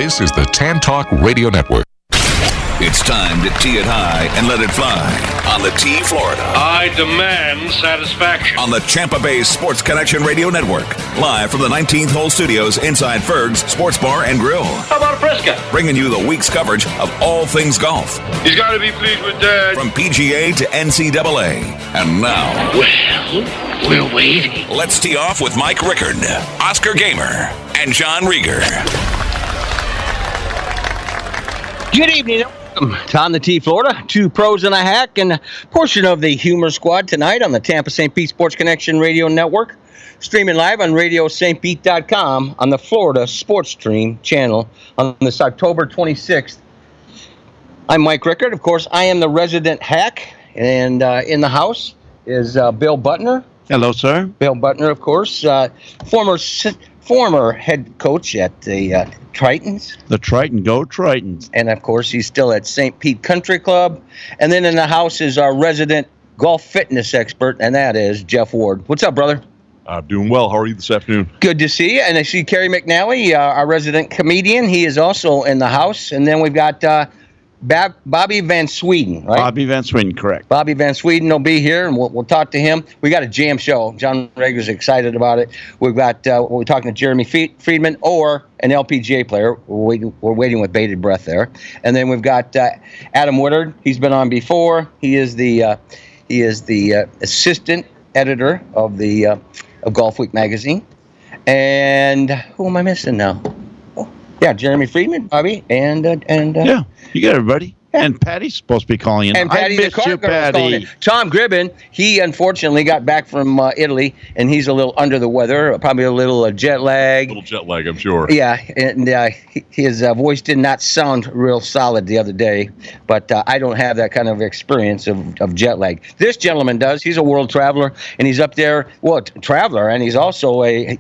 This is the Tan Talk Radio Network. It's time to tee it high and let it fly on the T Florida. I demand satisfaction. On the Tampa Bay Sports Connection Radio Network. Live from the 19th Hole Studios inside Ferg's Sports Bar and Grill. How about a Fresca? Bringing you the week's coverage of all things golf. He's got to be pleased with that. From PGA to NCAA. And now... Well, we're waiting. Let's tee off with Mike Rickard, Oscar Gamer, and John Rieger. Good evening. On the T Florida, 2 pros and a hack, and a portion of the Humor Squad tonight on the Tampa St. Pete Sports Connection Radio Network, streaming live on RadioSt.Pete.com on the Florida Sports Stream channel on this October 26th. I'm Mike Rickard. Of course, I am the resident hack, and in the house is Bill Butner. Hello, sir. Bill Butner, of course, former head coach at the Tritons. The Triton, go Tritons. And, of course, he's still at St. Pete Country Club. And then in the house is our resident golf fitness expert, and that is Jeff Ward. What's up, brother? I'm doing well. How are you this afternoon? Good to see you. And I see Kerry McNally, our resident comedian. He is also in the house. And then we've got Bobby Van Sweden, right? Bobby Van Sweden, correct. Bobby Van Sweden will be here, and we'll talk to him. We got a jam show. John Rager's excited about it. We've got we're talking to Jeremy Friedman or an LPGA player. We're waiting with bated breath there. And then we've got Adam Woodard. He's been on before. He is the assistant editor of the of Golf Week magazine. And who am I missing now? Yeah, Jeremy Friedman, Bobby, and yeah, you got everybody. Yeah. And Patty's supposed to be calling in. And Patty the car girl is calling in. Tom Gribben, he unfortunately got back from Italy, and he's a little under the weather, probably a little jet lag. A little jet lag, I'm sure. Yeah, and his voice did not sound real solid the other day, but I don't have that kind of experience of jet lag. This gentleman does. He's a world traveler, and he's up there. Well, traveler, and he's also a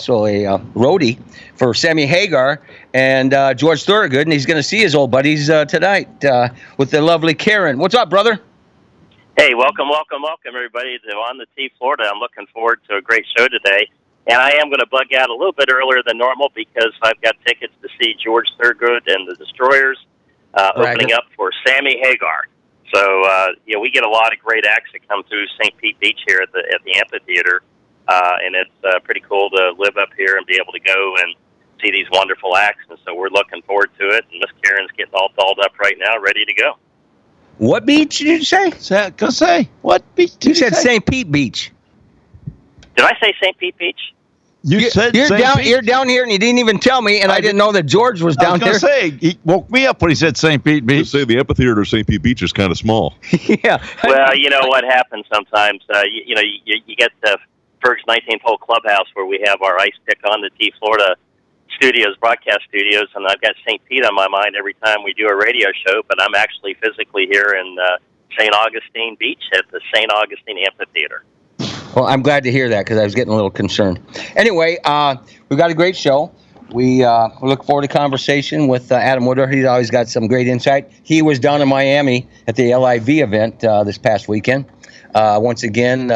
roadie for Sammy Hagar and George Thorogood, and he's going to see his old buddies tonight with the lovely Karen. What's up, brother? Hey, welcome, everybody, to On the T Florida. I'm looking forward to a great show today, and I am going to bug out a little bit earlier than normal because I've got tickets to see George Thorogood and the Destroyers opening up for Sammy Hagar. So, we get a lot of great acts that come through St. Pete Beach here at the amphitheater, and it's pretty cool to live up here and be able to go and see these wonderful acts, and so we're looking forward to it. And Miss Karen's getting all dolled up right now, ready to go. What beach did you say? What beach did you say? You said St. Pete Beach. Did I say St. Pete Beach? You said you're St. down. Pete? You're down here, and you didn't even tell me, and I didn't know that George was down there. I was going to say, he woke me up when he said St. Pete Beach. Say the amphitheater of St. Pete Beach is kind of small. Yeah. Well, you know what happens sometimes. You get the Ferg's 19th Hole Clubhouse where we have our Ice Pick on the T Florida studios, broadcast studios, and I've got St. Pete on my mind every time we do a radio show, but I'm actually physically here in St. Augustine Beach at the St. Augustine Amphitheater. Well, I'm glad to hear that because I was getting a little concerned. Anyway, we've got a great show. We look forward to conversation with Adam Woodard. He's always got some great insight. He was down in Miami at the LIV event this past weekend. Once again,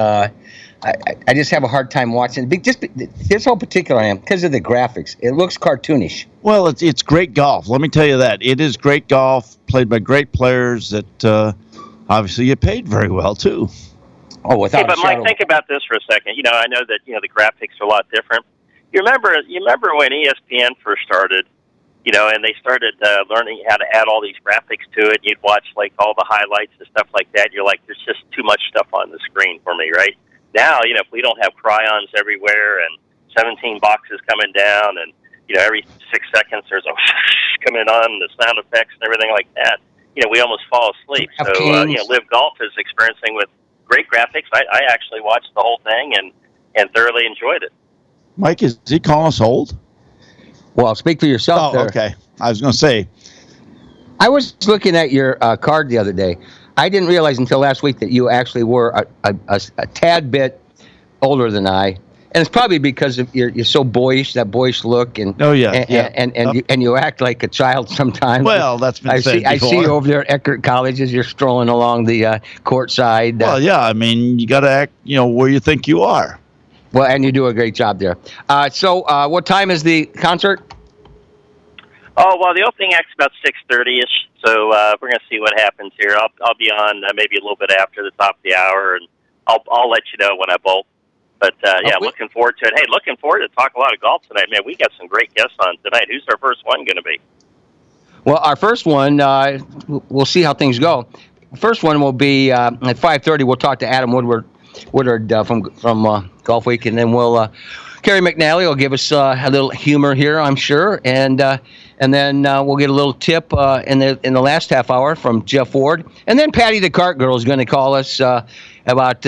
I just have a hard time watching. Here's how particular I am because of the graphics. It looks cartoonish. Well, it's great golf. Let me tell you that. It is great golf, played by great players that obviously get paid very well, too. Oh, without but Mike, think about this for a second. I know that the graphics are a lot different. You remember when ESPN first started, and they started learning how to add all these graphics to it. You'd watch like all the highlights and stuff like that. You're like, there's just too much stuff on the screen for me, right? Now, if we don't have cryons everywhere and 17 boxes coming down and, every 6 seconds there's a coming on, the sound effects and everything like that, we almost fall asleep. So, Live Golf is experiencing with great graphics. I actually watched the whole thing and thoroughly enjoyed it. Mike, is he calling us old? Well, speak for yourself there. Okay. I was going to say. I was looking at your card the other day. I didn't realize until last week that you actually were a tad bit older than I, and it's probably because of you're so boyish, that boyish look, and and you act like a child sometimes. Well, that's been said before. I see you over there at Eckerd College as you're strolling along the court side. Well, yeah, I mean, you got to act, where you think you are. Well, and you do a great job there. So, what time is the concert? Oh, well, the opening act's about 6:30ish, so we're going to see what happens here. I'll be on maybe a little bit after the top of the hour, and I'll let you know when I bolt. But, looking forward to it. Hey, looking forward to talk a lot of golf tonight. Man, we got some great guests on tonight. Who's our first one going to be? Well, our first one, we'll see how things go. First one will be at 5:30. We'll talk to Adam Woodward from Golf Week, and then we'll Kerry McNally will give us a little humor here, I'm sure, and then we'll get a little tip in the last half hour from Jeff Ward, and then Patty the Cart Girl is going to call us about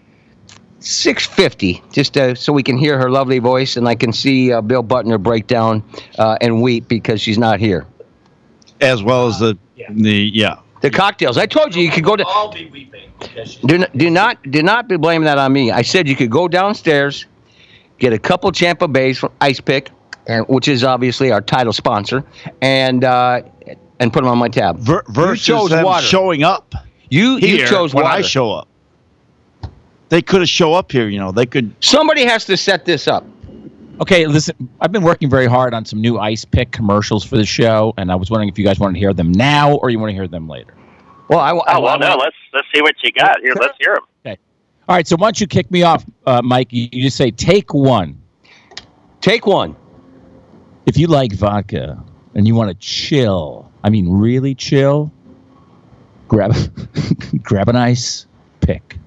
6:50, just so we can hear her lovely voice, and I can see Bill Butner break down and weep because she's not here, as well as the cocktails. I told you could go to. I'll be weeping. Do not be blaming that on me. I said you could go downstairs, get a couple Champa Bays from Ice Pick, which is obviously our title sponsor, and put them on my tab. Versus them water. Showing up. You chose when water. I show up. They could have show up here. They could. Somebody has to set this up. Okay, listen, I've been working very hard on some new Ice Pick commercials for the show, and I was wondering if you guys wanted to hear them now or you want to hear them later. Well, let's see what you got here. Let's hear them. Okay. All right, so once you kick me off, Mike, you just say, take one. Take one. If you like vodka and you want to chill, I mean really chill, grab an Ice Pick.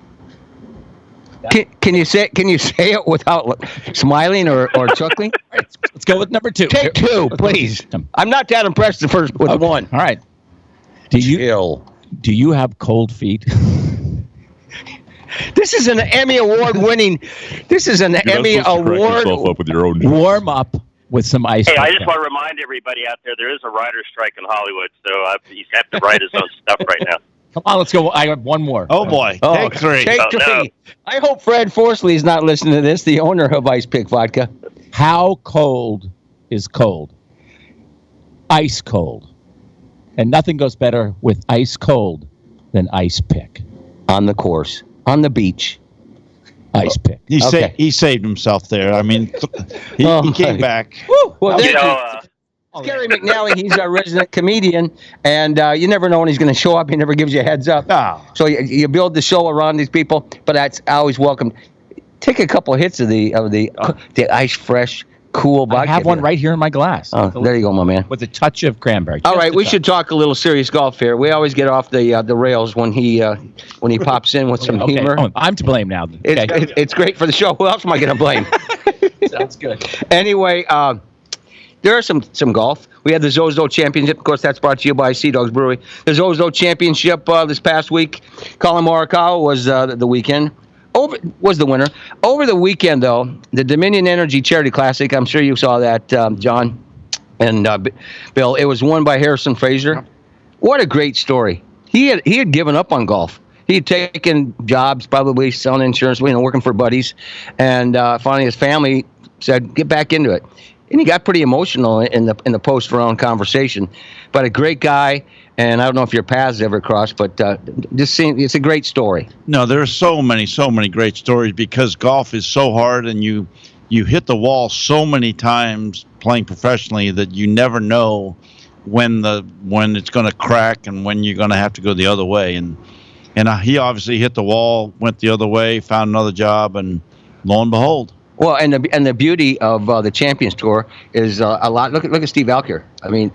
Can you say it without smiling or chuckling? All right, let's go with number 2. Take 2, please. I'm not that impressed with one. All right. Do you have cold feet? This is an Emmy Award winning. This is an Emmy Award. Up with your own warm up with some ice. Hey, I just want to remind everybody out there is a writer's strike in Hollywood, so he's have to write his own stuff right now. Come on, let's go. I have one more. Oh boy, take 3. Take 3. No. I hope Fred Forsley is not listening to this. The owner of Ice Pick Vodka. How cold is cold? Ice cold. And nothing goes better with ice cold than Ice Pick. On the course, on the beach, Ice Pick. He saved himself there. I mean, he came back. Woo! Well, Kerry McNally, he's our resident comedian, and you never know when he's going to show up. He never gives you a heads up. Oh. So you build the show around these people, but that's always welcome. Take a couple of hits of the ice fresh, cool vodka. I have one right here in my glass. Oh, there you go, my man. With a touch of cranberry. All right, we should talk a little serious golf here. We always get off the rails when he pops in with some humor. Oh, I'm to blame now. Okay. It's great for the show. Who else am I going to blame? Sounds good. Anyway, there are some golf. We had the Zozo Championship. Of course, that's brought to you by Sea Dogs Brewery. The Zozo Championship this past week. Colin Morikawa was the weekend. Was the winner. Over the weekend, though, the Dominion Energy Charity Classic, I'm sure you saw that, John and Bill. It was won by Harrison Fraser. What a great story. He had given up on golf. He had taken jobs, probably selling insurance, working for buddies. And finally his family said, get back into it. And he got pretty emotional in the post-round conversation. But a great guy. And I don't know if your paths ever crossed, but it's a great story. No, there are so many great stories because golf is so hard, and you hit the wall so many times playing professionally that you never know when it's going to crack and when you're going to have to go the other way. And he obviously hit the wall, went the other way, found another job, and lo and behold. Well, and the beauty of the Champions Tour is a lot. Look at Steve Alker. I mean,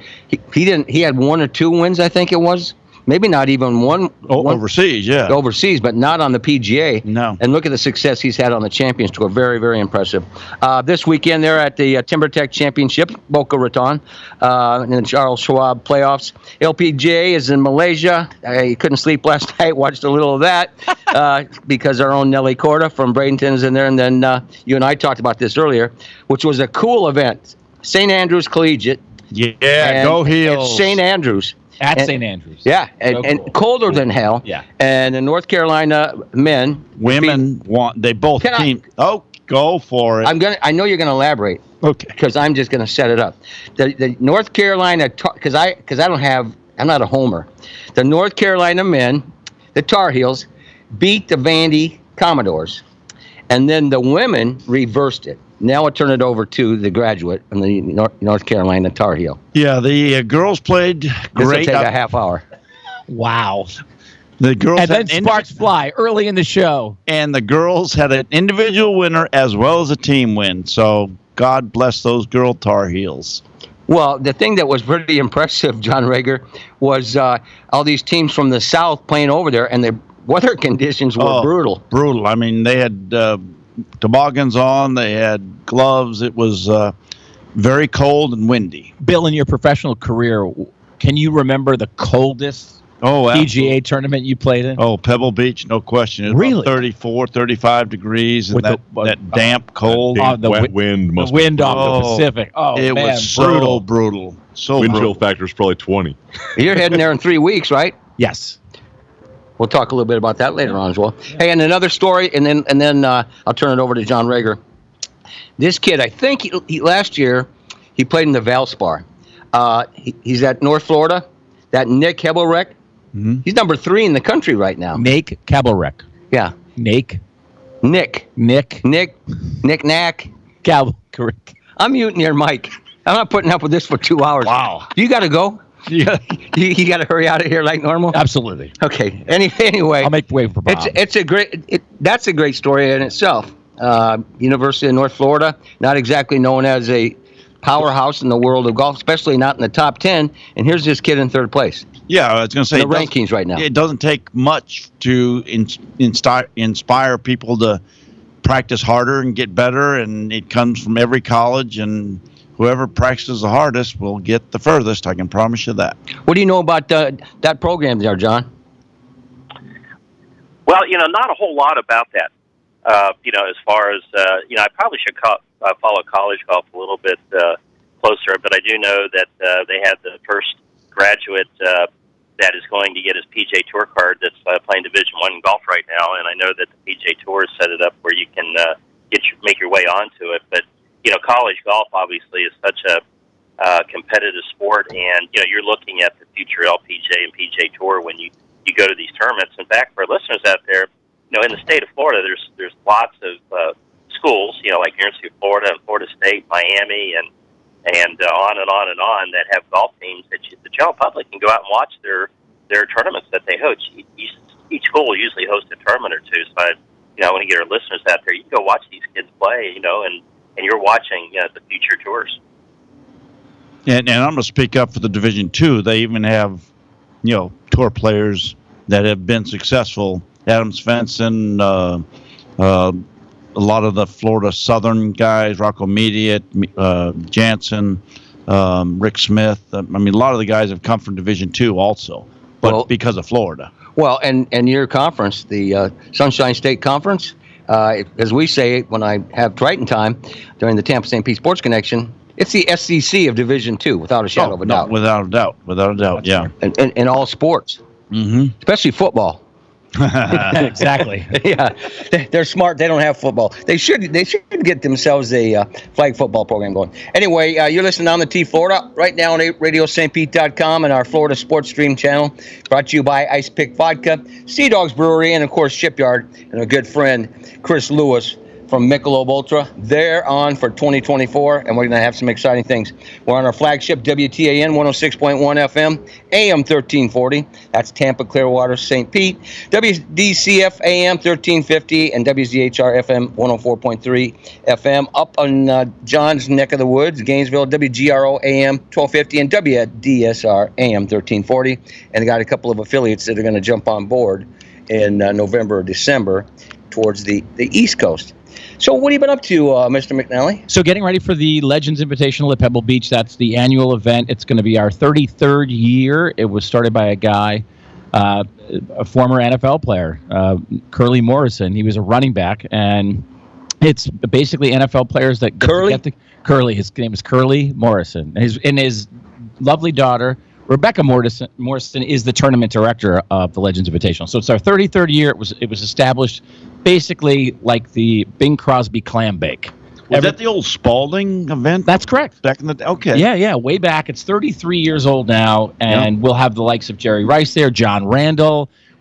he had 1 or 2 wins, I think it was. Maybe not even one overseas, yeah. Overseas, but not on the PGA. No. And look at the success he's had on the Champions Tour. Very, very impressive. This weekend, they're at the TimberTech Championship, Boca Raton, in the Charles Schwab playoffs. LPGA is in Malaysia. I couldn't sleep last night. Watched a little of that because our own Nelly Corda from Bradenton is in there. And then you and I talked about this earlier, which was a cool event. St. Andrews Collegiate. Yeah, go Heels. St. Andrews. At St. Andrews. Yeah, and colder than hell. Yeah. And the North Carolina women they both team. Go for it. I know you're gonna elaborate. Okay. Because I'm just gonna set it up. The North Carolina, because I'm not a homer. The North Carolina men, the Tar Heels, beat the Vandy Commodores, and then the women reversed it. Now I'll turn it over to the graduate and the North Carolina Tar Heel. Yeah, the girls played This great. will take a half hour. Wow. The girls And then had sparks fly early in the show. and the girls had an individual winner as well as a team win. So God bless those girl Tar Heels. Well, the thing that was pretty impressive, John Rager, was all these teams from the South playing over there, and the weather conditions were brutal. Brutal. I mean, they had toboggans on. They had gloves. It was very cold and windy. Bill, in your professional career, can you remember the coldest PGA tournament you played in? Oh, Pebble Beach, no question. It was Really? 34, 35 degrees, and With that damp, cold. The wet wind The must wind be off the Pacific. Oh, it man, was so brutal. So wind brutal. chill factor is probably 20. You're heading there in 3 weeks, right? Yes. We'll talk a little bit about that later on as well. Hey, and another story, and then I'll turn it over to John Rager. This kid, I think he last year he played in the Valspar. He's at North Florida. That Nick Hebelrecht. Mm-hmm. He's number 3 in the country right now. Nake Kabelrek. Yeah. Nick Knack. Kabelrek. I'm muting your mic. I'm not putting up with this for 2 hours. Wow. You got to go? Yeah. You got to hurry out of here like normal? Absolutely. Okay. Anyway. I'll make way for Bob. It's a great. That's a great story in itself. University of North Florida, not exactly known as a powerhouse in the world of golf, especially not in the top 10. And here's this kid in 3rd place. Yeah, I was going to say The rankings right now. It doesn't take much to inspire people to practice harder and get better, and it comes from every college, and whoever practices the hardest will get the furthest. I can promise you that. What do you know about that program there, John? Well, not a whole lot about that. As far as, I probably should follow college golf a little bit closer, but I do know that they had the first graduate that is going to get his PGA Tour card that's playing Division I golf right now, and I know that the PGA Tour has set it up where you can make your way onto it. But, college golf obviously is such a competitive sport, and, you're looking at the future LPGA and PGA Tour when you go to these tournaments. In fact, for our listeners out there, in the state of Florida, there's lots of schools, like University of Florida and Florida State, Miami, and on and on and on that have golf teams that the general public can go out and watch their tournaments that they host. Each school will usually host a tournament or two. So I want to get our listeners out there. You can go watch these kids play, and you're watching the future tours. And I'm going to speak up for the Division II. They even have, tour players that have been successful. Adam Svensson, a lot of the Florida Southern guys, Rocco Mediate, Jansen, Rick Smith. A lot of the guys have come from Division II also, but because of Florida. Well, and your conference, the Sunshine State Conference, as we say when I have Triton time during the Tampa St. Pete Sports Connection, it's the SEC of Division II, without a shadow of a doubt. Without a doubt, yeah. In all sports, especially football. Exactly. Yeah, they're smart. They don't have football. They should get themselves a flag football program going. Anyway, you're listening on the T Florida right now on RadioStPete.com and our Florida Sports Stream channel. Brought to you by Ice Pick Vodka, Sea Dogs Brewery, and of course Shipyard, and our good friend Chris Lewis from Michelob Ultra. They're on for 2024, and we're going to have some exciting things. We're on our flagship WTAN 106.1 FM, AM 1340. That's Tampa, Clearwater, St. Pete. WDCF AM 1350 and WZHR FM 104.3 FM. Up on John's neck of the woods, Gainesville, WGRO AM 1250 and WDSR AM 1340. And they got a couple of affiliates that are going to jump on board in November or December towards the East Coast. So what have you been up to, Mr. McNally? So getting ready for the Legends Invitational at Pebble Beach. That's the annual event. It's going to be our 33rd year. It was started by a guy, a former NFL player, Curly Morrison. He was a running back, and it's basically NFL players that get Curly. His name is Curly Morrison. His lovely daughter, Rebecca Morrison, is the tournament director of the Legends Invitational. So it's our 33rd year. It was established basically like the Bing Crosby clam bake. Was that the old Spalding event? That's correct. Back in the day? Okay. Yeah, way back. It's 33 years old now, and we'll have the likes of Jerry Rice there, John Randall.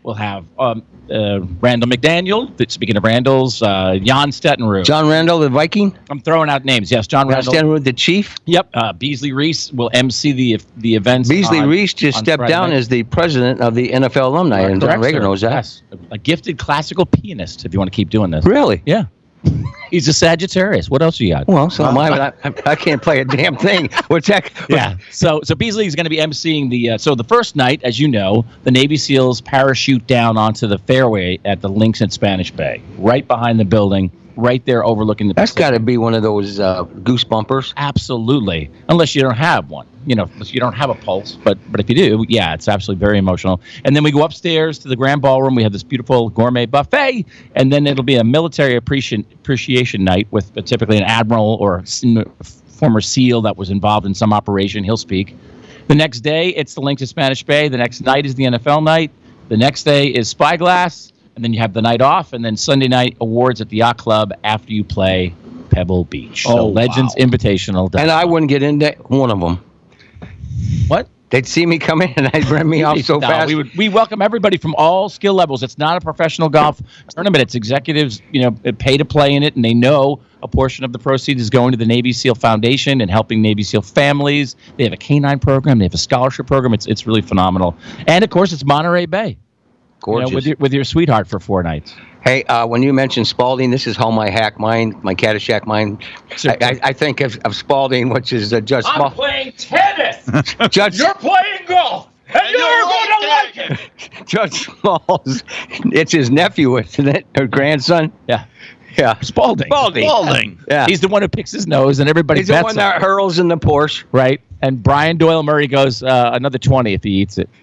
We'll have Randall McDaniel. Speaking of Randalls, Jan Stettenrud. John Randall, the Viking. I'm throwing out names. Yes, John Jan Randall. Stettenrud, the Chief. Yep. Beasley Reese will MC the events. Beasley Reese just on stepped Friday down night. as the president of the NFL alumni, and John Correct, Rager sir. knows that. Yes. A gifted classical pianist. If you want to keep doing this. Really? Yeah. He's a Sagittarius. What else you got? Well, so am I. But I can't play a damn thing. What's that? Yeah. So Beasley is going to be emceeing the. So the first night, as you know, the Navy SEALs parachute down onto the fairway at the Links at Spanish Bay, right behind the building, right there overlooking the. That's Pacific. got to be one of those goose bumpers. Absolutely, unless you don't have one. Unless you don't have a pulse. But if you do, yeah, it's absolutely very emotional. And then we go upstairs to the grand ballroom. We have this beautiful gourmet buffet, and then it'll be a military appreciation night with typically an admiral or a former SEAL that was involved in some operation. He'll speak. The next day, it's the Links to Spanish Bay. The next night is the NFL night. The next day is Spyglass, and then you have the night off, and then Sunday night awards at the Yacht Club after you play Pebble Beach. So Legends Invitational. And I wouldn't get into one of them. What? They'd see me come in and they'd run me off so fast. We welcome everybody from all skill levels. It's not a professional golf tournament. It's executives, pay to play in it, and they know a portion of the proceeds is going to the Navy SEAL Foundation and helping Navy SEAL families. They have a canine program. They have a scholarship program. It's really phenomenal. And of course, it's Monterey Bay. Gorgeous. With your sweetheart for 4 nights. Hey, when you mentioned Spalding, this is how my Caddyshack mind. I think of Spalding, which is Judge Small. I'm playing tennis. Judge, You're playing golf. And you're going to like it. Judge Smalls. It's his nephew, isn't it? Or grandson? Yeah. Yeah. Spalding. Yeah. He's the one who picks his nose, and everybody He's the bets one him. that hurls in the Porsche. Right. And Brian Doyle Murray goes another 20 if he eats it.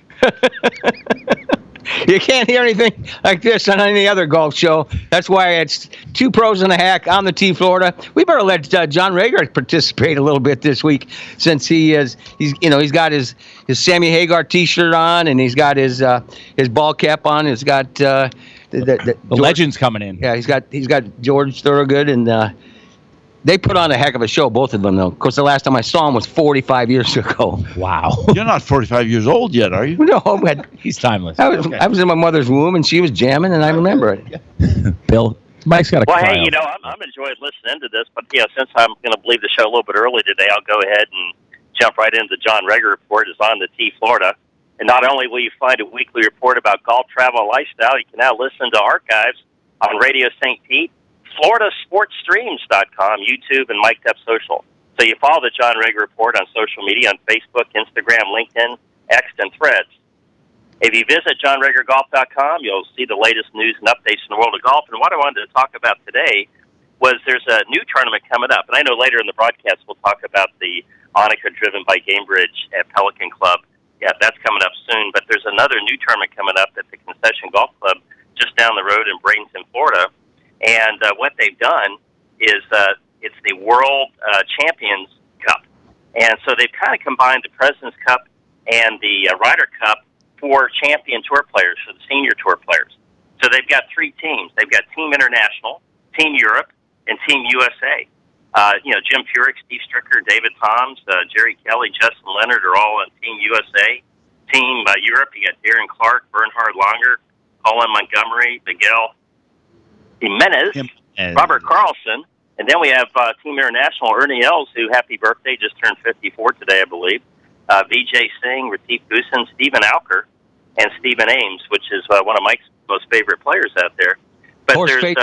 You can't hear anything like this on any other golf show. That's why it's 2 pros and a hack on the T Florida. We better let John Rager participate a little bit this week, since he's got his Sammy Hagar T-shirt on, and he's got his ball cap on. He's got the Legends coming in. Yeah, he's got George Thorogood, and they put on a heck of a show, both of them, though. Of course, the last time I saw him was 45 years ago. Wow. You're not 45 years old yet, are you? No, but He's timeless. I was in my mother's womb, and she was jamming, and I remember it. Bill, Mike's got a Well, cry. hey, I'm enjoying listening to this, but since I'm going to leave the show a little bit early today, I'll go ahead and jump right into the John Rager Report. It's on the T Florida, and not only will you find a weekly report about golf, travel, and lifestyle, you can now listen to archives on Radio St. Pete, FloridaSportsStreams.com, YouTube, and Mic'd Up Social. So you follow the John Rager Report on social media on Facebook, Instagram, LinkedIn, X, and Threads. If you visit JohnRagerGolf.com, you'll see the latest news and updates in the world of golf. And what I wanted to talk about today was there's a new tournament coming up. And I know later in the broadcast we'll talk about the Annika driven by Gamebridge at Pelican Club. Yeah, that's coming up soon. But there's another new tournament coming up at the Concession Golf Club just down the road in Bradenton, Florida. And what they've done is it's the World Champions Cup. And so they've kind of combined the President's Cup and the Ryder Cup for champion tour players, for the senior tour players. So they've got 3 teams. They've got Team International, Team Europe, and Team USA. Jim Furyk, Steve Stricker, David Toms, Jerry Kelly, Justin Leonard are all on Team USA. Team Europe, you got Darren Clark, Bernhard Langer, Colin Montgomery, Miguel Jimenez, Robert Carlson, and then we have Team International, Ernie Els, who, happy birthday, just turned 54 today, I believe. Vijay Singh, Retief Goosen, Stephen Alker, and Stephen Ames, which is one of Mike's most favorite players out there. But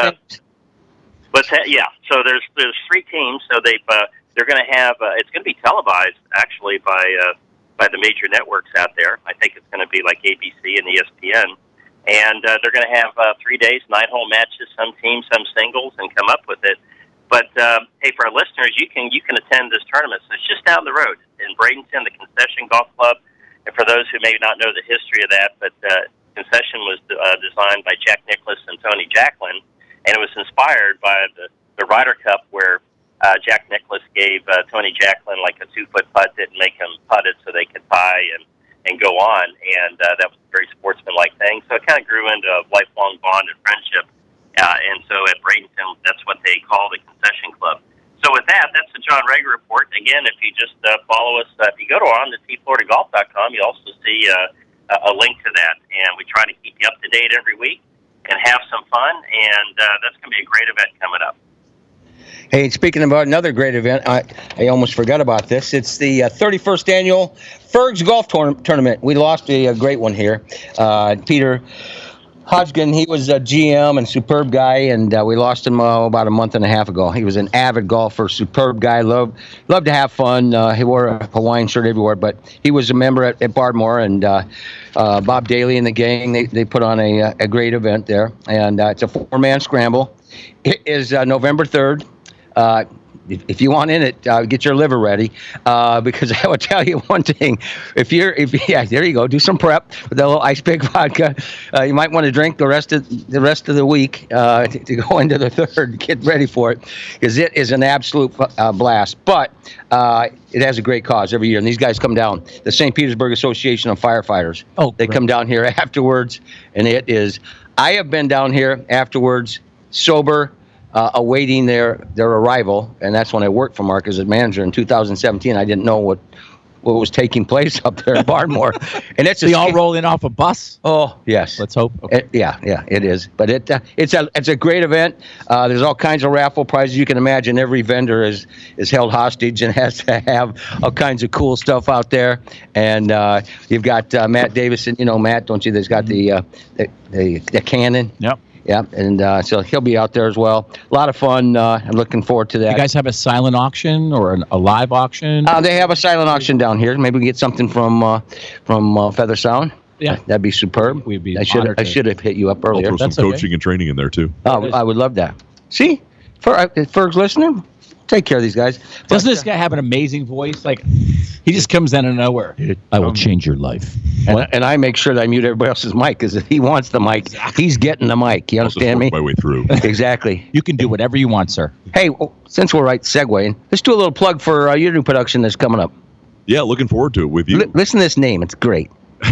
so there's 3 teams. So they're going to have it's going to be televised actually by the major networks out there. I think it's going to be like ABC and ESPN, and they're going to have 3 days, 9-hole matches, some teams, some singles, and come up with it. But hey, for our listeners, you can attend this tournament. So it's just down the road in Bradenton, the Concession Golf Club. And for those who may not know the history of that, but Concession was designed by Jack Nicklaus and Tony Jacklin, and it was inspired by the Ryder Cup, where Jack Nicklaus gave Tony Jacklin like a 2-foot putt, didn't make him putt it so they could tie and go on, and that was a very sportsmanlike thing. So it kind of grew into a lifelong bond and friendship. And so at Bradenton, that's what they call the Concession Club. So with that, that's the John Rager Report. Again, if you just follow us, if you go to on the TFloridaGolf.com, you also see a link to that. And we try to keep you up to date every week and have some fun. And that's going to be a great event coming up. Hey, speaking about another great event, I almost forgot about this. It's the 31st annual Fergs Golf Tournament. We lost a great one here. Peter Hodgkin, he was a GM and superb guy, and we lost him about a month and a half ago. He was an avid golfer, superb guy, loved to have fun. He wore a Hawaiian shirt everywhere, but he was a member at Bardmore, and Bob Daly and the gang, they put on a great event there, and it's a 4-man scramble. It is November 3rd. If you want in it, get your liver ready, because I will tell you one thing: there you go, do some prep with a little ice pick vodka. You might want to drink the rest of the week to go into the 3rd. Get ready for it, because it is an absolute blast. But it has a great cause every year, and these guys come down. The St. Petersburg Association of Firefighters. They come down here afterwards, and it is. I have been down here afterwards, sober. Awaiting their arrival, and that's when I worked for Mark as a manager in 2017. I didn't know what was taking place up there in Bardmore, and it's all roll in off a bus. Oh yes, let's hope. Okay. Yeah, it is. But it's a great event. There's all kinds of raffle prizes you can imagine. Every vendor is held hostage and has to have all kinds of cool stuff out there. And you've got Matt Davison. You know Matt, don't you? There's got the cannon. Yep. Yeah, and so he'll be out there as well. A lot of fun. I'm looking forward to that. You guys have a silent auction or a live auction? They have a silent auction down here. Maybe we get something from Feather Sound. Yeah, that'd be superb. I should have hit you up earlier. I'll throw some coaching and training in there too. Oh, I would love that. See, Ferg's listening. Take care of these guys. Doesn't this guy have an amazing voice? Like, he just comes out of nowhere. I will change your life. And I make sure that I mute everybody else's mic, because if he wants the mic, he's getting the mic. You understand me? My way through. Exactly. You can do whatever you want, sir. Hey, since we're segueing, let's do a little plug for your new production that's coming up. Yeah, looking forward to it with you. Listen to this name; it's great.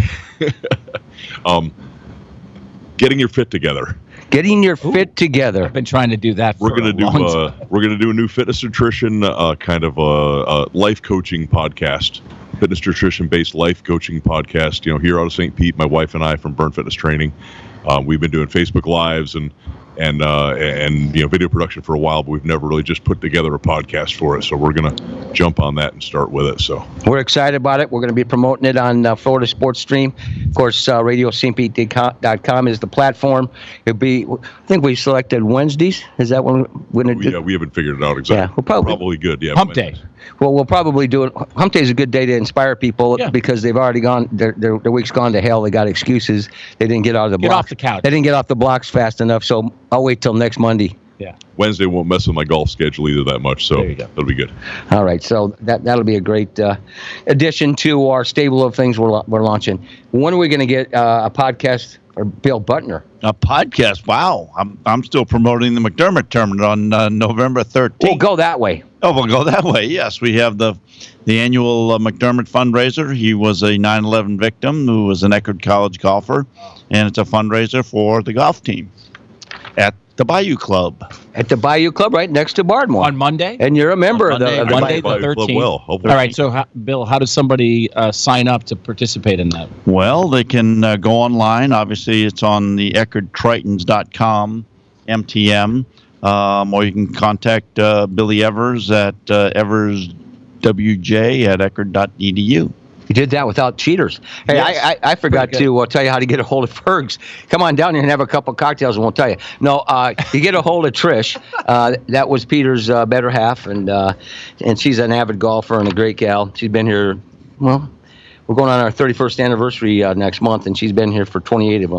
Getting your fit together. Getting your fit together. I've been trying to do that. We're gonna do a new fitness nutrition kind of a life coaching podcast, fitness nutrition based life coaching podcast. You know, here out of St. Pete, my wife and I from Burn Fitness Training, we've been doing Facebook Lives and video production for a while, but we've never really just put together a podcast for it. So we're gonna jump on that and start with it. So we're excited about it. We're going to be promoting it on Florida Sports Stream. Of course, RadioStPete.com is the platform. It'll be. I think we selected Wednesdays. Is that when we're going to do? Yeah, we haven't figured it out exactly. Yeah, we'll probably good. Yeah, Hump Day. Well, we'll probably do it. Hump Day is a good day to inspire people because they've already gone. Their week's gone to hell. They got excuses. They didn't get out of the blocks. Get off the couch. They didn't get off the blocks fast enough. So I'll wait till next Monday. Yeah. Wednesday won't mess with my golf schedule either that much, so that'll be good. All right, so that'll be a great addition to our stable of things we're launching. When are we going to get a podcast for Bill Butner? A podcast? Wow, I'm still promoting the McDermott tournament on November 13th. We'll go that way. Oh, we'll go that way. Yes, we have the annual McDermott fundraiser. He was a 9/11 victim who was an Eckerd College golfer, and it's a fundraiser for the golf team at the Bayou Club. At the Bayou Club, right next to Bardmore. On Monday? And you're a member of the Monday the 13th. All right, so Bill, how does somebody sign up to participate in that? Well, they can go online. Obviously, it's on the EckerdTritons.com, MTM, or you can contact Billy Evers at everswj@eckerd.edu. You did that without cheaters. Hey, yes. I forgot to tell you how to get a hold of Fergs. Come on down here and have a couple cocktails, and we'll tell you. No, you get a hold of Trish. That was Peter's better half, and she's an avid golfer and a great gal. She's been here, well, we're going on our 31st anniversary next month, and she's been here for 28 of them.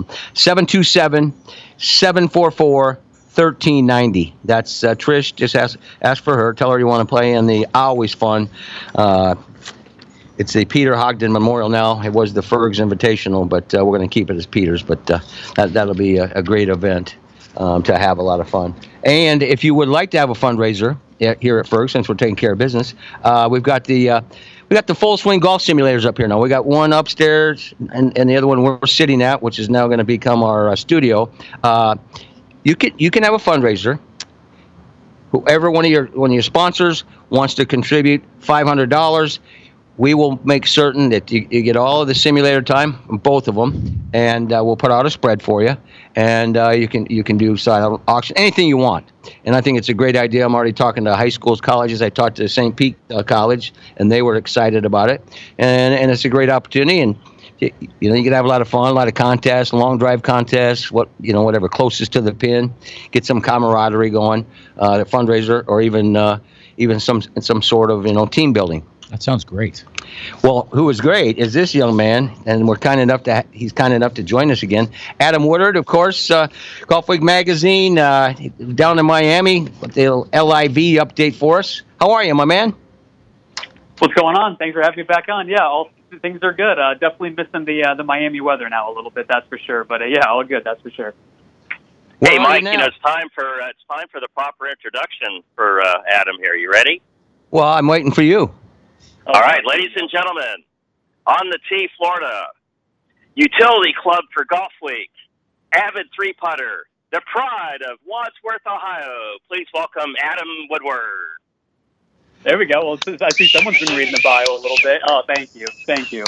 727-744-1390. That's Trish. Just ask for her. Tell her you want to play in the always fun. It's the Peter Hodgkin Memorial now. It was the Fergs Invitational, but we're going to keep it as Peter's. But that'll be a great event to have a lot of fun. And if you would like to have a fundraiser here at Fergs, since we're taking care of business, we've got the full swing golf simulators up here now. We got one upstairs, and the other one we're sitting at, which is now going to become our studio. You can have a fundraiser. Whoever one of your sponsors wants to contribute $500. we will make certain that you get all of the simulator time, both of them, and we'll put out a spread for you, and you can do silent auction, anything you want. And I think it's a great idea. I'm already talking to high schools, colleges. I talked to St. Pete College, and they were excited about it, and it's a great opportunity. And you can have a lot of fun, a lot of contests, long drive contests, whatever closest to the pin, get some camaraderie going, the fundraiser, or even some sort of team building. That sounds great. Well, who is great is this young man, and he's kind enough to join us again. Adam Woodard, of course, Golf Week Magazine, down in Miami, with the LIV update for us. How are you, my man? What's going on? Thanks for having me back on. Yeah, all things are good. Definitely missing the Miami weather now a little bit, that's for sure. But yeah, all good, that's for sure. Hey, Mike, it's time for the proper introduction for Adam here. You ready? Well, I'm waiting for you. All right, ladies and gentlemen, on the tee, Florida, utility club for Golf Week, avid three-putter, the pride of Wadsworth, Ohio. Please welcome Adam Woodward. There we go. Well, I see someone's been reading the bio a little bit. Oh, thank you.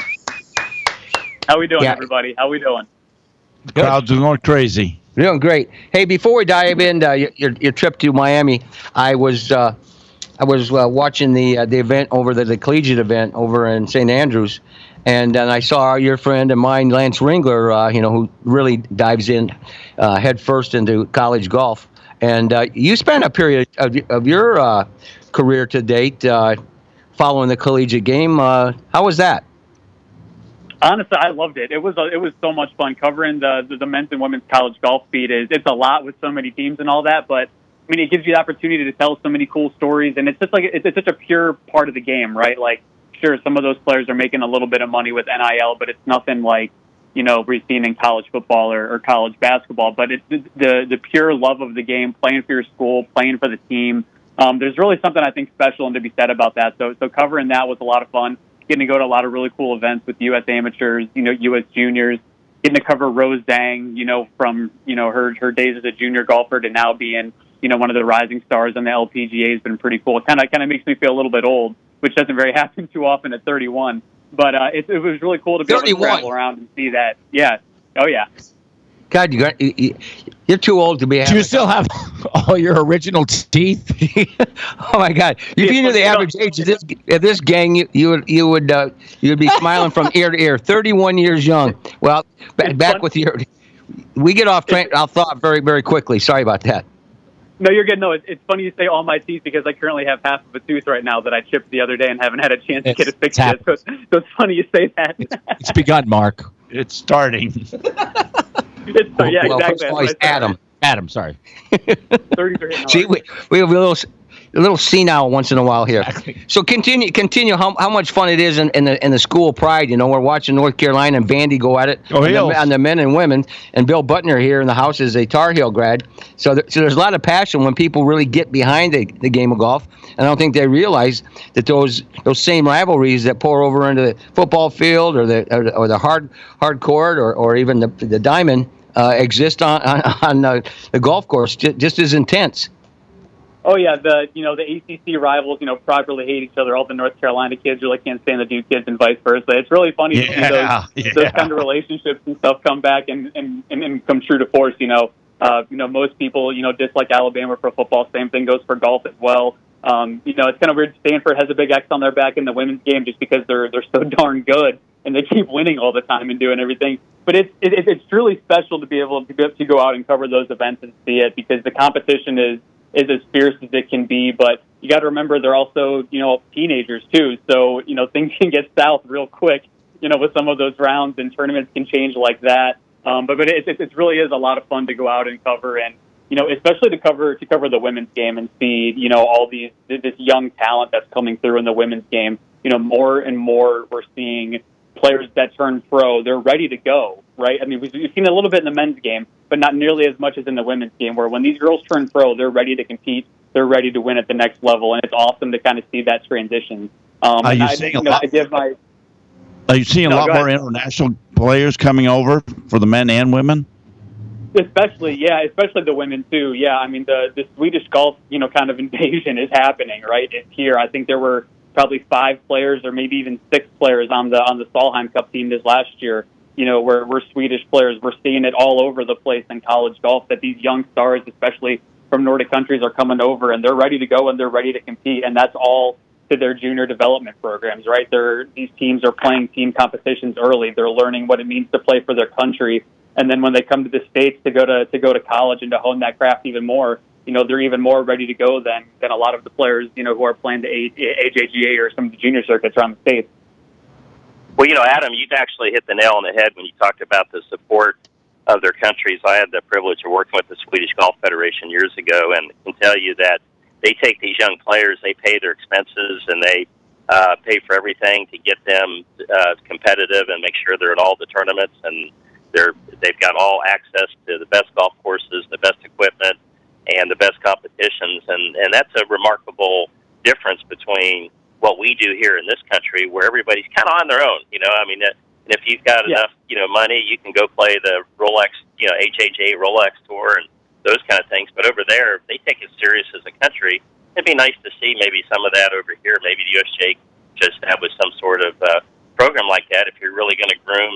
How we doing, everybody? How we doing? The crowd's going crazy. We're doing great. Hey, before we dive into your trip to Miami, I was watching the event over the collegiate event over in St. Andrews, and I saw your friend and mine, Lance Ringler, who really dives in head first into college golf. And you spent a period of your career to date following the collegiate game. How was that? Honestly, I loved it. It was so much fun covering the men's and women's college golf beat. It's a lot with so many teams and all that, but I mean, it gives you the opportunity to tell so many cool stories, and it's just like it's such a pure part of the game, right? Like, sure, some of those players are making a little bit of money with NIL, but it's nothing like we're seeing in college football or college basketball. But it's the pure love of the game, playing for your school, playing for the team. There's really something I think special and to be said about that. So covering that was a lot of fun. Getting to go to a lot of really cool events with U.S. amateurs, U.S. juniors. Getting to cover Rose Zhang, from her days as a junior golfer to now being one of the rising stars on the LPGA has been pretty cool. It kind of makes me feel a little bit old, which doesn't very happen too often at 31. But it was really cool to be able to travel around and see that. Yeah. Oh, yeah. God, you're too old to be. Do you still have all your original teeth? Oh my God! If you knew the average age of this gang, you would be smiling from ear to ear. 31 years young. Well, back with your. We get off train. I'll thought very, very quickly. Sorry about that. No, you're good. No, it's funny you say all my teeth because I currently have half of a tooth right now that I chipped the other day and haven't had a chance to get it fixed yet. So it's funny you say that. It's begun, Mark. It's starting. Yeah, exactly. Adam, sorry. 33. See, we have a little senile once in a while here. Exactly. So continue. How much fun it is in the school pride. We're watching North Carolina and Vandy go at it on the men and women. And Bill Butner here in the house is a Tar Heel grad. So there's a lot of passion when people really get behind the game of golf. And I don't think they realize that those same rivalries that pour over into the football field or the hard court or even the diamond exist on the golf course just as intense. Oh yeah, the ACC rivals, properly hate each other. All the North Carolina kids really can't stand the Duke kids, and vice versa. It's really funny to see those kind of relationships and stuff come back and come true to force. Most people dislike Alabama for football. Same thing goes for golf as well. It's kind of weird. Stanford has a big X on their back in the women's game just because they're so darn good and they keep winning all the time and doing everything. But it's truly special to be able to go out and cover those events and see it because the competition is as fierce as it can be, but you got to remember they're also, teenagers too. So, things can get south real quick, with some of those rounds and tournaments can change like that. But it really is a lot of fun to go out and cover and, especially to cover the women's game and see, all this young talent that's coming through in the women's game. More and more we're seeing players that turn pro, they're ready to go, right? I mean, we've seen a little bit in the men's game, but not nearly as much as in the women's game, where when these girls turn pro, they're ready to compete, they're ready to win at the next level, and it's awesome to kind of see that transition. Are you seeing a lot more international players coming over for the men and women? Especially the women too. Yeah, I mean the Swedish golf, kind of invasion is happening, right? It's here. I think there were probably 5 players or maybe even 6 players on the Solheim Cup team this last year. We're Swedish players. We're seeing it all over the place in college golf, that these young stars, especially from Nordic countries, are coming over and they're ready to go and they're ready to compete. And that's all to their junior development programs, right? These teams are playing team competitions early. They're learning what it means to play for their country. And then when they come to the States to go to college and to hone that craft even more, they're even more ready to go than a lot of the players, who are playing the AJGA or some of the junior circuits around the States. Well, Adam, you've actually hit the nail on the head when you talked about the support of their countries. I had the privilege of working with the Swedish Golf Federation years ago, and I can tell you that they take these young players, they pay their expenses, and they pay for everything to get them competitive and make sure they're at all the tournaments, and they've got all access to the best golf courses, the best equipment, and the best competitions, and that's a remarkable difference between what we do here in this country, where everybody's kind of on their own. And if you've got enough, money, you can go play the Rolex, HHA Rolex Tour and those kind of things. But over there, they take it serious as a country. It'd be nice to see maybe some of that over here. Maybe the USGA just establish some sort of program like that if you're really going to groom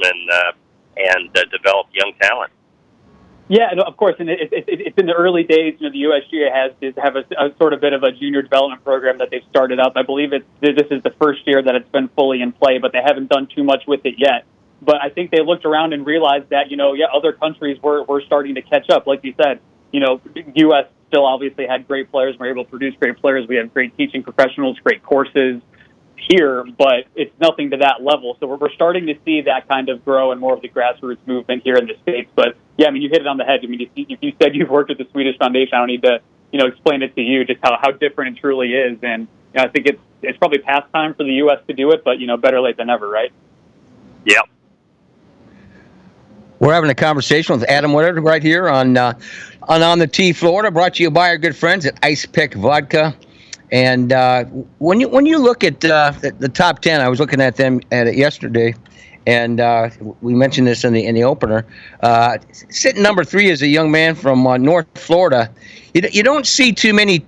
and develop young talent. Yeah, and of course, and it's in the early days. The USGA has a sort of bit of a junior development program that they've started up. I believe this is the first year that it's been fully in play, but they haven't done too much with it yet. But I think they looked around and realized that other countries were starting to catch up. Like you said, U.S. still obviously had great players. We're able to produce great players. We have great teaching professionals, great courses here, but it's nothing to that level. So we're starting to see that kind of grow and more of the grassroots movement here in the States. But yeah, you hit it on the head. If you said you've worked at the Swedish Foundation, I don't need to, explain it to you just how different it truly is. And I think it's probably past time for the U.S. to do it, but better late than never, right? Yep. We're having a conversation with Adam Woodard right here on the Tee, Florida, brought to you by our good friends at Ice Pick Vodka. And when you look at the top 10, I was looking at them yesterday, and we mentioned this in the opener. Sitting number 3 is a young man from North Florida. You don't see too many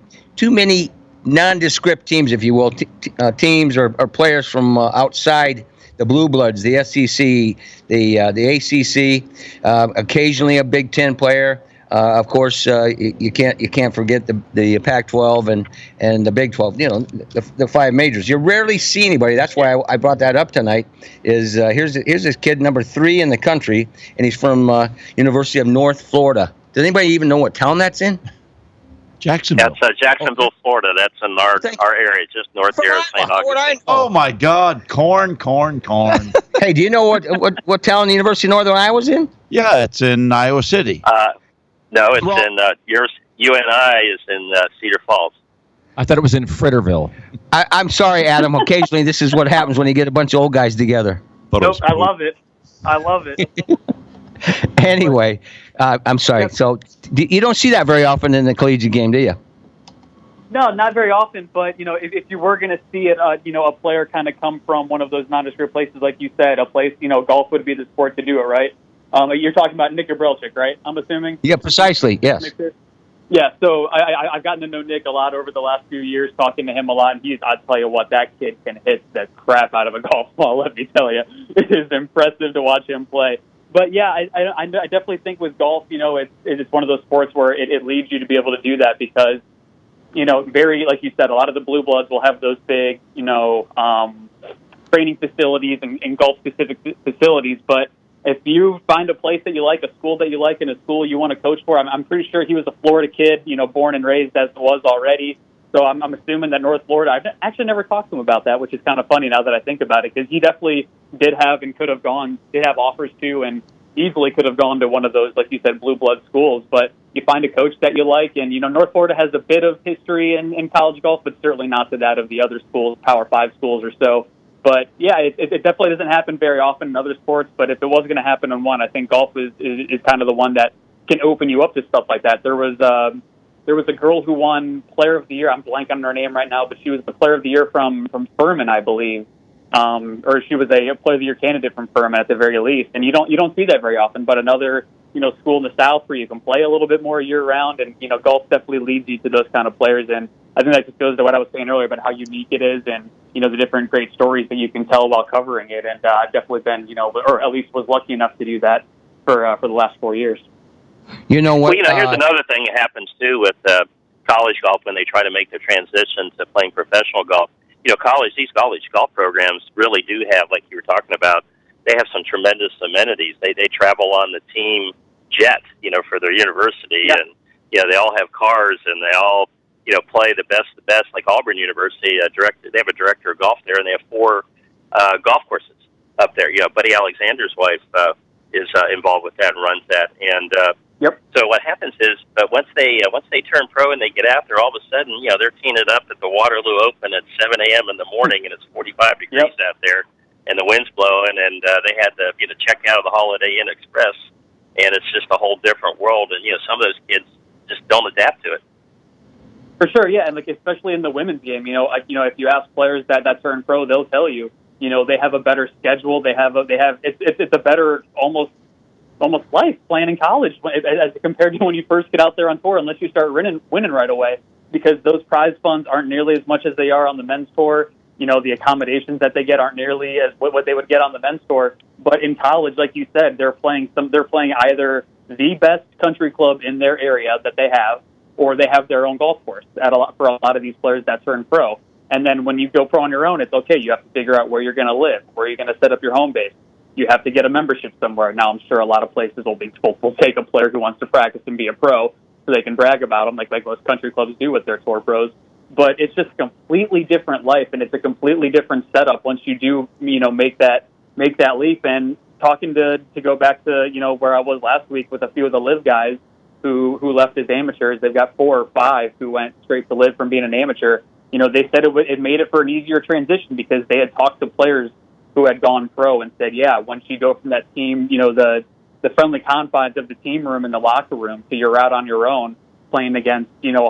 nondescript teams, if you will, teams or players from outside the Blue Bloods, the SEC, the ACC, occasionally a Big Ten player. Of course, you can't forget the Pac-12 and the Big 12. The 5 majors. You rarely see anybody. That's why I brought that up tonight. Here's this kid number 3 in the country, and he's from University of North Florida. Does anybody even know what town that's in? Jacksonville. That's Jacksonville, Florida. That's in our area, just north here of St. Augustine. Oh my God, corn. Hey, do you know what town the University of Northern Iowa's in? Yeah, it's in Iowa City. No, it's in UNI is in Cedar Falls. I thought it was in Fritterville. I'm sorry, Adam. Occasionally, this is what happens when you get a bunch of old guys together. Nope, I love it. Anyway, I'm sorry. Yep. So you don't see that very often in the collegiate game, do you? No, not very often. But if you were going to see it, a player kind of come from one of those nondescript places, like you said, a place, golf would be the sport to do it, right? You're talking about Nick Gabrelchik, right? I'm assuming. Yeah, precisely. Yes. Yeah. So I've gotten to know Nick a lot over the last few years, talking to him a lot. And I'll tell you what, that kid can hit the crap out of a golf ball. Let me tell you, it is impressive to watch him play. But yeah, I definitely think with golf, it's one of those sports where it leads you to be able to do that because, very, like you said, a lot of the Blue Bloods will have those big, training facilities and golf-specific facilities. But if you find a place that you like, a school that you like, and a school you want to coach for, I'm pretty sure he was a Florida kid, born and raised as it was already. So I'm assuming that North Florida, I've actually never talked to him about that, which is kind of funny now that I think about it, because he definitely did have offers to, and easily could have gone to one of those, like you said, blue blood schools. But you find a coach that you like, and, North Florida has a bit of history in college golf, but certainly not to that of the other schools, Power 5 schools or so. But yeah, it definitely doesn't happen very often in other sports, but if it was going to happen in one, I think golf is kind of the one that can open you up to stuff like that. There was a girl who won Player of the Year. I'm blank on her name right now, but she was the Player of the Year from Furman, I believe, or she was a Player of the Year candidate from Furman at the very least. And you don't see that very often. But another school in the South where you can play a little bit more year round, and golf definitely leads you to those kind of players. And I think that just goes to what I was saying earlier about how unique it is, and the different great stories that you can tell while covering it. And I've definitely been or at least was lucky enough to do that for the last 4 years. You know what? Well, here's another thing that happens too with college golf when they try to make the transition to playing professional golf. These college golf programs really do have, like you were talking about, they have some tremendous amenities. They travel on the team jet, for their university, and they all have cars, and they all play the best. Like Auburn University, they have a director of golf there, and they have 4 golf courses up there. Buddy Alexander's wife is involved with that and runs that, and so what happens is, once they turn pro and they get out there, all of a sudden, they're teeing it up at the Waterloo Open at 7 a.m. in the morning, and it's 45 degrees out there, and the wind's blowing, and they had to check out of the Holiday Inn Express, and it's just a whole different world, and some of those kids just don't adapt to it. For sure, yeah, and especially in the women's game, if you ask players that turn pro, they'll tell you, they have a better schedule, it's a better almost life playing in college as compared to when you first get out there on tour, unless you start winning right away, because those prize funds aren't nearly as much as they are on the men's tour. The accommodations that they get aren't nearly as what they would get on the men's tour. But in college, like you said, they're playing either the best country club in their area that they have, or they have their own golf course for a lot of these players that turn pro. And then when you go pro on your own, it's okay. You have to figure out where you're going to live, where you're going to set up your home base. You have to get a membership somewhere. Now, I'm sure a lot of places will take a player who wants to practice and be a pro so they can brag about them, like most country clubs do with their tour pros. But it's just a completely different life, and it's a completely different setup once you do, make that leap. And talking to go back to, where I was last week with a few of the LIV guys who left as amateurs, they've got 4 or 5 who went straight to LIV from being an amateur. They said it made it for an easier transition because they had talked to players who had gone pro and said, once you go from that team, the friendly confines of the team room and the locker room to you're out on your own playing against,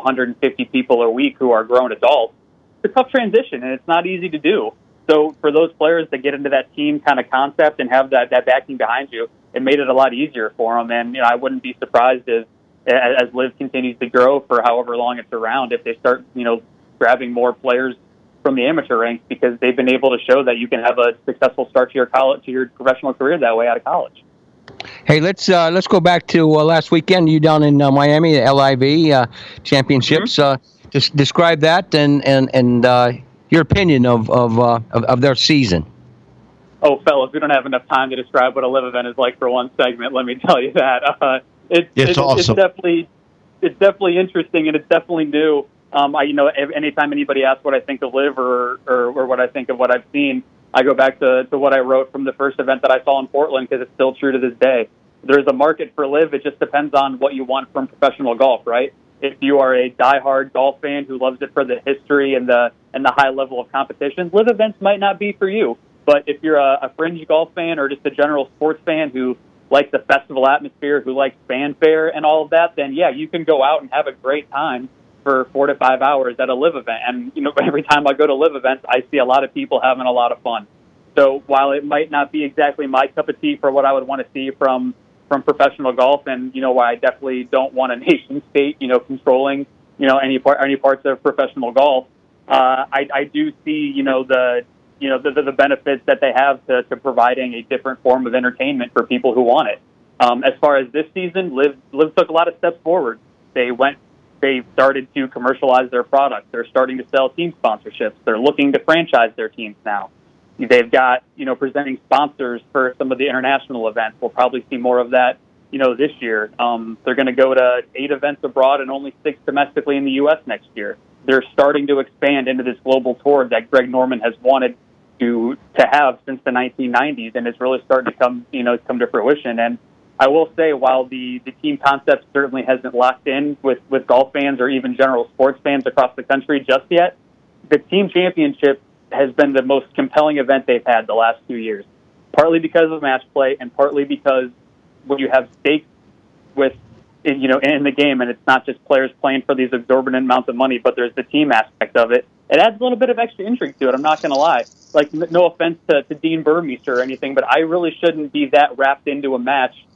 150 people a week who are grown adults, it's a tough transition, and it's not easy to do. So for those players that get into that team kind of concept and have that backing behind you, it made it a lot easier for them. And, I wouldn't be surprised as LIV continues to grow for however long it's around, if they start, grabbing more players from the amateur ranks, because they've been able to show that you can have a successful start to your professional career that way out of college. Hey, let's go back to last weekend. You down in Miami, the LIV championships. Just describe that and your opinion of their season. Oh, fellas, we don't have enough time to describe what a LIV event is like for one segment. Let me tell you that. It's awesome. It's definitely interesting, and it's definitely new. Anytime anybody asks what I think of LIV or what I think of what I've seen, I go back to what I wrote from the first event that I saw in Portland, because it's still true to this day. There's a market for LIV. It just depends on what you want from professional golf, right? If you are a diehard golf fan who loves it for the history and the high level of competition, LIV events might not be for you. But if you're a fringe golf fan or just a general sports fan who likes the festival atmosphere, who likes fanfare and all of that, then you can go out and have a great time for 4 to 5 hours at a LIV event. And, every time I go to LIV events, I see a lot of people having a lot of fun. So while it might not be exactly my cup of tea for what I would want to see from professional golf, and, why I definitely don't want a nation state, controlling, any parts of professional golf, I do see, the benefits that they have to providing a different form of entertainment for people who want it. As far as this season, LIV took a lot of steps forward. They started to commercialize their product. They're starting to sell team sponsorships. They're looking to franchise their teams now. They've got, presenting sponsors for some of the international events. We'll probably see more of that, this year. They're going to go to 8 events abroad and only 6 domestically in the U.S. next year. They're starting to expand into this global tour that Greg Norman has wanted to have since the 1990s, and it's really starting to come to fruition. And I will say, while the team concept certainly hasn't locked in with golf fans or even general sports fans across the country just yet, the team championship has been the most compelling event they've had the last 2 years, partly because of match play and partly because when you have stakes in the game, and it's not just players playing for these exorbitant amounts of money, but there's the team aspect of it. It adds a little bit of extra intrigue to it. I'm not going to lie. Like, no offense to Dean Burmeister or anything, but I really shouldn't be that wrapped into a match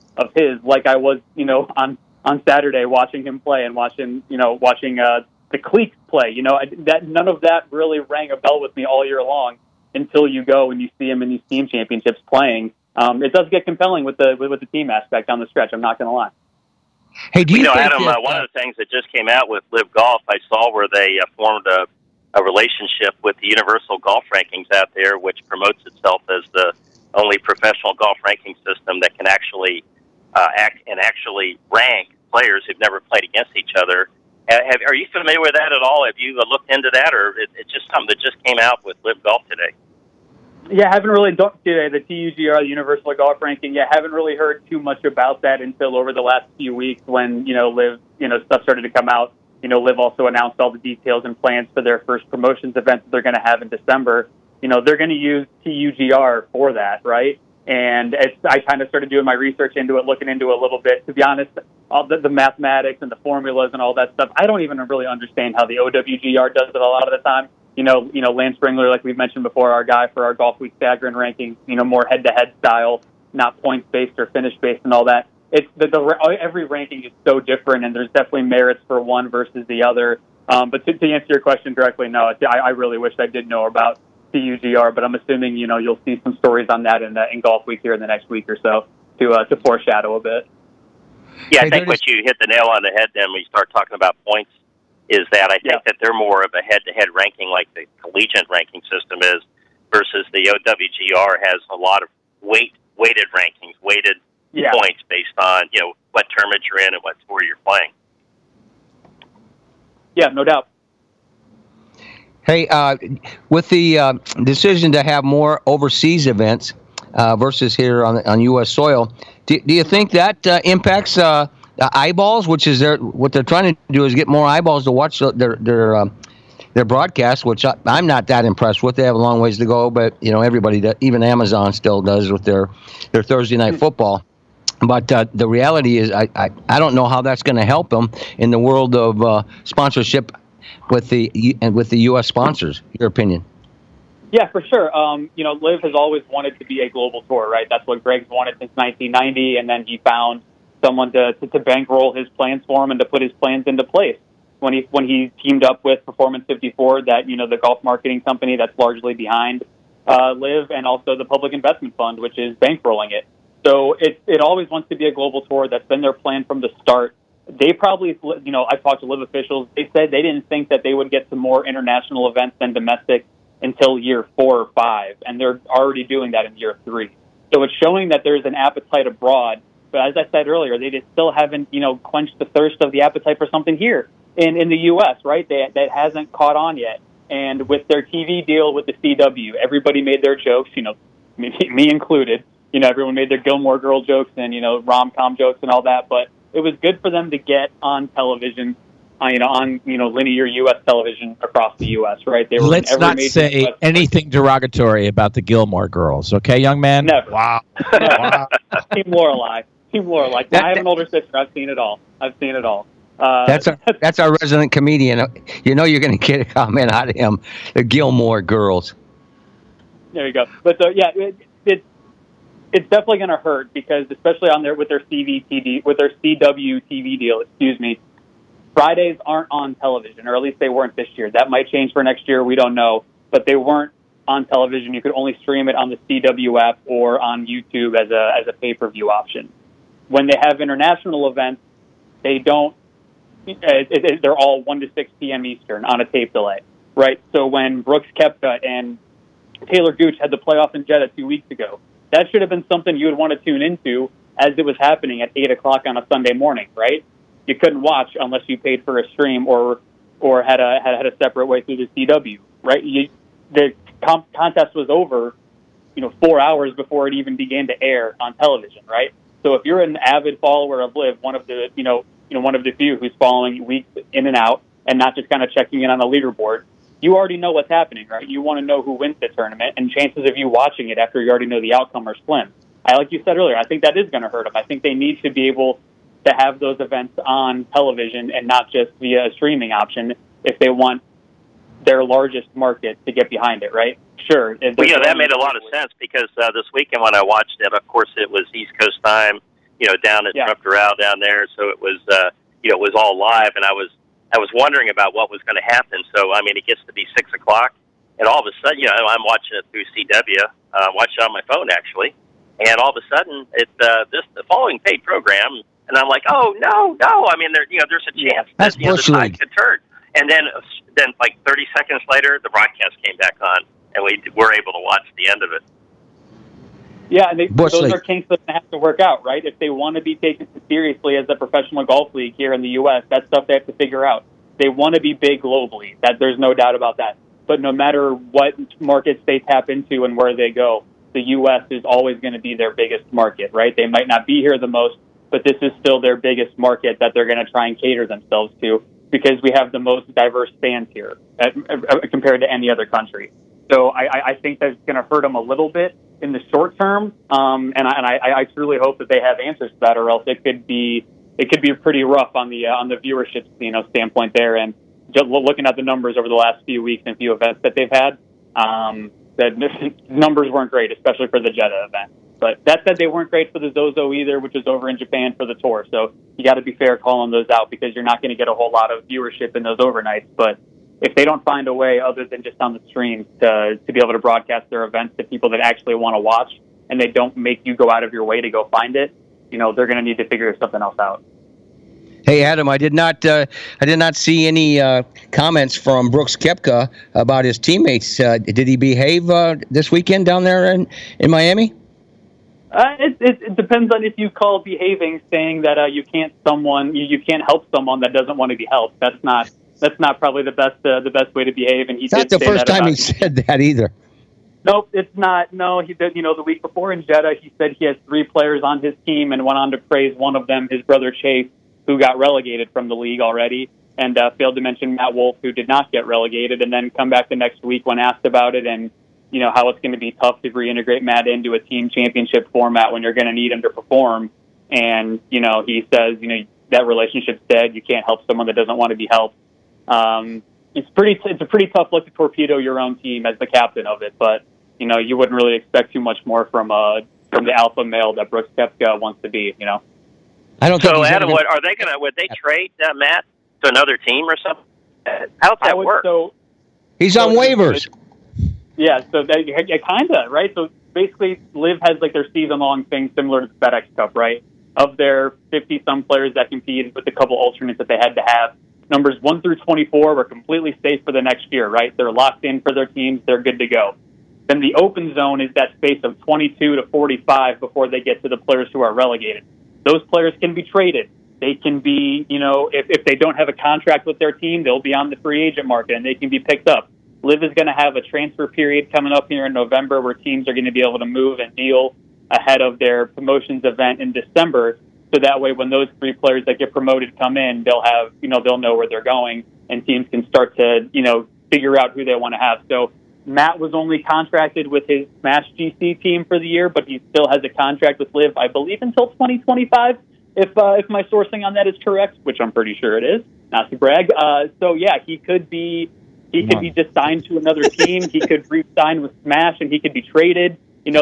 of his, like I was, on Saturday watching him play and watching the Cleeks play. That none of that really rang a bell with me all year long until you go and you see him in these team championships playing. It does get compelling with the team aspect on the stretch. I'm not going to lie. Hey, do you think Adam? One of the things that just came out with Live Golf, I saw where they formed a relationship with the Universal Golf Rankings out there, which promotes itself as the only professional golf ranking system that can actually actually rank players who've never played against each other. Are you familiar with that at all? Have you looked into that, or it's just something that just came out with Live Golf today? Yeah, I haven't really the TUGR, the Universal Golf Ranking. Yeah, haven't really heard too much about that until over the last few weeks when Live stuff started to come out. Live also announced all the details and plans for their first promotions event that they're going to have in December. They're going to use TUGR for that, right? And I kind of started doing my research into it, looking into it a little bit. To be honest, all the mathematics and the formulas and all that stuff, I don't even really understand how the OWGR does it a lot of the time. Lance Springler, like we've mentioned before, our guy for our Golf Week Staggering rankings, more head-to-head style, not points-based or finish-based and all that. It's every ranking is so different, and there's definitely merits for one versus the other. But to answer your question directly, no, I really wish I did know about TUGR, but I'm assuming you'll see some stories on that in Golf Week here in the next week or so to foreshadow a bit. Yeah, I think what you hit the nail on the head then when you start talking about points is that I think that they're more of a head-to-head ranking like the collegiate ranking system is versus the OWGR has a lot of weighted rankings, weighted points based on, what tournament you're in and what tour you're playing. Yeah, no doubt. Hey, with the decision to have more overseas events versus here on U.S. soil, do you think that impacts eyeballs, which is what they're trying to do is get more eyeballs to watch their broadcast, which I'm not that impressed with. They have a long ways to go, but everybody, even Amazon still does with their Thursday night football. But the reality is, I don't know how that's going to help them in the world of sponsorship with the U.S. sponsors. Your opinion? Yeah, for sure. Liv has always wanted to be a global tour, right? That's what Greg's wanted since 1990, and then he found someone to bankroll his plans for him and to put his plans into place. When he teamed up with Performance 54, that the golf marketing company that's largely behind Liv, and also the Public Investment Fund, which is bankrolling it. So it always wants to be a global tour. That's been their plan from the start. They probably, I talked to Liv officials. They said they didn't think that they would get to more international events than domestic until year 4 or 5, and they're already doing that in year 3. So it's showing that there's an appetite abroad. But as I said earlier, they just still haven't, quenched the thirst of the appetite for something here in the U.S., right? That hasn't caught on yet. And with their TV deal with the CW, everybody made their jokes, me included. Everyone made their Gilmore Girl jokes and, rom-com jokes and all that. But it was good for them to get on television, on linear U.S. television across the U.S., right? They were Let's not say anything derogatory about the Gilmore Girls, okay, young man? Never. Wow. Wow. Team Lorelai. I have an older sister. I've seen it all. That's our resident comedian. You're going to get a comment out of him. The Gilmore Girls. There you go. But it's definitely going to hurt because, especially with their CW TV deal. Fridays aren't on television, or at least they weren't this year. That might change for next year. We don't know, but they weren't on television. You could only stream it on the CW app or on YouTube as a pay-per-view option. When they have international events, they don't. They're all 1 to 6 p.m. Eastern on a tape delay, right? So when Brooks Koepka and Taylor Gooch had the playoff in Jeddah 2 weeks ago, that should have been something you would want to tune into as it was happening at 8 o'clock on a Sunday morning, right? You couldn't watch unless you paid for a stream or had a separate way through the CW, right? The contest was over, 4 hours before it even began to air on television, right? So if you're an avid follower of Liv, one of the few who's following weeks in and out and not just kind of checking in on the leaderboard, you already know what's happening, right? You want to know who wins the tournament, and chances of you watching it after you already know the outcome are slim. Like you said earlier, I think that is going to hurt them. I think they need to be able to have those events on television and not just via a streaming option if they want their largest market to get behind it, right? Sure. Well, that made a lot of sense because this weekend when I watched it, of course, it was East Coast time, down at Trump Doral down there. So it was, it was all live, and I was wondering about what was going to happen. So I mean, it gets to be 6 o'clock, and all of a sudden, I'm watching it through CW, watching it on my phone actually, and all of a sudden, the following paid program, and I'm like, oh no! I mean, there's a chance that the tide could turn, and then like 30 seconds later, the broadcast came back on, and we were able to watch the end of it. Yeah, and those are kinks that have to work out, right? If they want to be taken seriously as a professional golf league here in the U.S., that's stuff they have to figure out. They want to be big globally. There's no doubt about that. But no matter what markets they tap into and where they go, the U.S. is always going to be their biggest market, right? They might not be here the most, but this is still their biggest market that they're going to try and cater themselves to because we have the most diverse fans here compared to any other country. So I think that's going to hurt them a little bit in the short term, and I truly hope that they have answers to that, or else it could be pretty rough on the viewership standpoint there. And just looking at the numbers over the last few weeks and few events that they've had, the numbers weren't great, especially for the Jeddah event. But that said, they weren't great for the Zozo either, which is over in Japan for the tour. So you got to be fair calling those out because you're not going to get a whole lot of viewership in those overnights. But if they don't find a way other than just on the streams to be able to broadcast their events to people that actually want to watch, and they don't make you go out of your way to go find it, they're going to need to figure something else out. Hey Adam, I did not see any comments from Brooks Koepka about his teammates. Did he behave this weekend down there in Miami? It depends on if you call behaving saying that you can't help someone that doesn't want to be helped. That's not probably the best way to behave. And it's not the first time he said that either. Nope, it's not. No, he did. The week before in Jeddah, he said he has 3 players on his team and went on to praise one of them, his brother Chase, who got relegated from the league already, and failed to mention Matt Wolff, who did not get relegated, and then come back the next week when asked about it and how it's going to be tough to reintegrate Matt into a team championship format when you're going to need him to perform. And he says that relationship's dead. You can't help someone that doesn't want to be helped. It's a pretty tough look to torpedo your own team as the captain of it, but you wouldn't really expect too much more from the alpha male that Brooks Koepka wants to be. I don't think so. Adam, would they trade Matt to another team or something? How's that work? He's on waivers. Yeah, so kind of right. So basically, Liv has like their season-long thing similar to the FedEx Cup, right? Of their 50-some players that compete with a couple alternates that they had to have, numbers 1 through 24 were completely safe for the next year, right? They're locked in for their teams. They're good to go. Then the open zone is that space of 22 to 45 before they get to the players who are relegated. Those players can be traded. They can be, if they don't have a contract with their team, they'll be on the free agent market and they can be picked up. Liv is going to have a transfer period coming up here in November where teams are going to be able to move and deal ahead of their promotions event in December. So that way, when those 3 players that get promoted come in, they'll have, they'll know where they're going and teams can start to, figure out who they want to have. So Matt was only contracted with his Smash GC team for the year, but he still has a contract with Liv, I believe, until 2025, if my sourcing on that is correct, which I'm pretty sure it is, not to brag. So yeah, he could be just signed to another team. He could re-sign with Smash, and he could be traded.